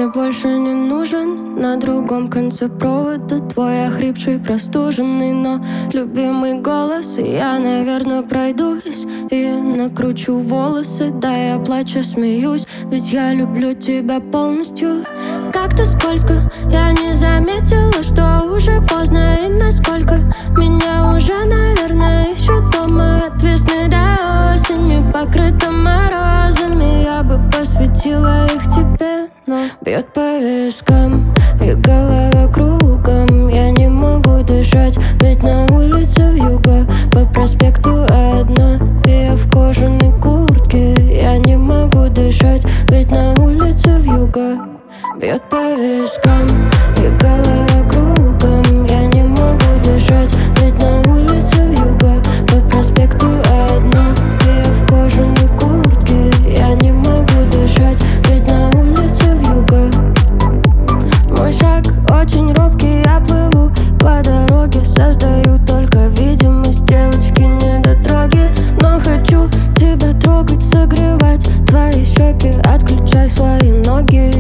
мне больше не нужен. На другом конце провода твой охрипший, простуженный, но любимый голос. И я, наверное, пройдусь и накручу волосы. Да, я плачу, смеюсь, ведь я люблю тебя полностью. Как-то скользко, я не заметила, что уже поздно. И насколько меня уже, наверное, ищут дома. От весны до осени, покрыта морозами. Я бы посвятила их тебе, но бьет по вискам и голова кругом. Я не могу дышать, ведь на улице вьюга. По проспекту одна, и я в кожаной куртке. Я не могу дышать, ведь на улице вьюга. Бьет по вискам и голова кругом. Я не могу дышать, ведь на улице вьюга. По проспекту одна, и я в кожаной куртке. Я не могу дышать, ведь на улице вьюга. Мой шаг очень робкий, я плыву по дороге. Создаю только видимость девочки недотроги. Но хочу тебя трогать, согревать твои щеки. Отключай свои ноги